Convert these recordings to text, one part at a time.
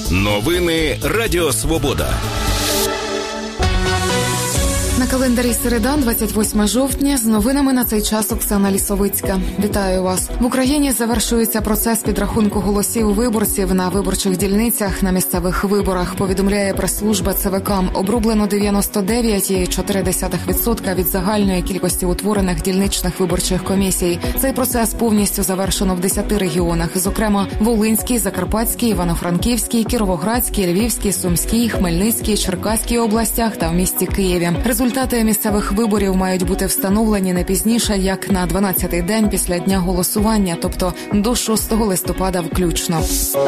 Новини Радіо Свобода. На календарі середа, 28 жовтня. З новинами на цей час Оксана Лісовицька. Вітаю вас. В Україні завершується процес підрахунку голосів виборців на виборчих дільницях на місцевих виборах, повідомляє прес-служба ЦВК. Оброблено 99,4% від загальної кількості утворених дільничних виборчих комісій. Цей процес повністю завершено в 10 регіонах, зокрема Волинській, Закарпатській, Івано-Франківській, Кіровоградській, Львівській, Сумській, Хмельницькій, Черкаській областях та в місті Києві. Результати місцевих виборів мають бути встановлені не пізніше, як на 12-й день після дня голосування, тобто до 6 листопада включно.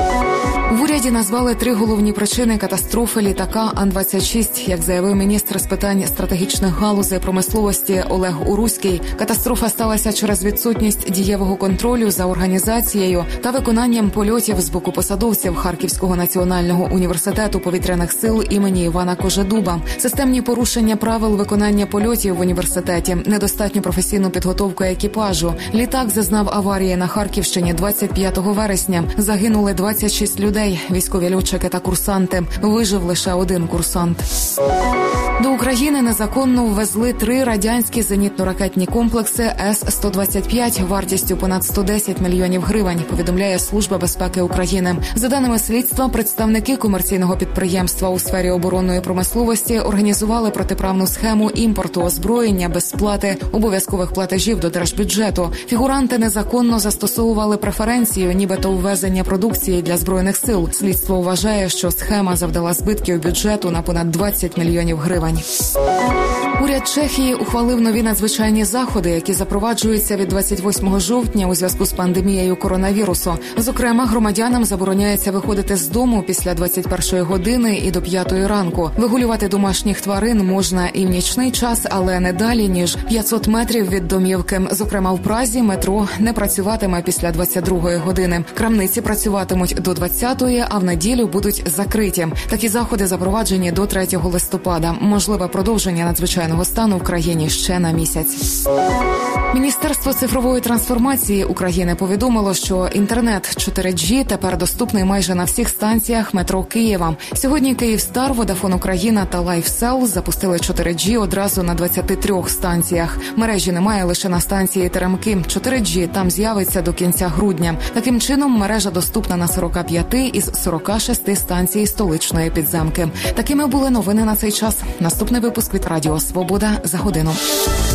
В уряді назвали 3 головні причини катастрофи літака Ан-26. Як заявив міністр з питань стратегічних галузей промисловості Олег Уруський, катастрофа сталася через відсутність дієвого контролю за організацією та виконанням польотів з боку посадовців Харківського національного університету повітряних сил імені Івана Кожедуба. Системні порушення правил виконання польотів в університеті, недостатню професійну підготовку екіпажу. Літак зазнав аварії на Харківщині 25 вересня. Загинули 26 людей, військові льотчики та курсанти. Вижив лише один курсант. До України незаконно ввезли 3 радянські зенітно-ракетні комплекси С-125 вартістю понад 110 мільйонів гривень, повідомляє Служба безпеки України. За даними слідства, представники комерційного підприємства у сфері оборонної промисловості організували протиправну схему імпорту озброєння без сплати обов'язкових платежів до держбюджету. Фігуранти незаконно застосовували преференцію, нібито ввезення продукції для Збройних сил. Слідство вважає, що схема завдала збитків бюджету на понад 20 мільйонів гривень. Уряд Чехії ухвалив нові надзвичайні заходи, які запроваджуються від 28 жовтня у зв'язку з пандемією коронавірусу. Зокрема, громадянам забороняється виходити з дому після 21 години і до 5 ранку. Вигулювати домашніх тварин можна і в нічний час, але не далі, ніж 500 метрів від домівки. Зокрема, в Празі метро не працюватиме після 22 години. Крамниці працюватимуть до 20-ї, а в неділю будуть закриті. Такі заходи запроваджені до 3 листопада. Можливе продовження надзвичайного стану в країні ще на місяць. Міністерство цифрової трансформації України повідомило, що інтернет 4G тепер доступний майже на всіх станціях метро Києва. Сьогодні Київстар, Водафон Україна та Лайфсел запустили 4G одразу на 23 станціях. Мережі немає лише на станції Теремки. 4G там з'явиться до кінця грудня. Таким чином, мережа доступна на 45 із 46 станцій столичної підземки. Такими були новини на цей час. Наступний випуск від Радіо Свобода за годину.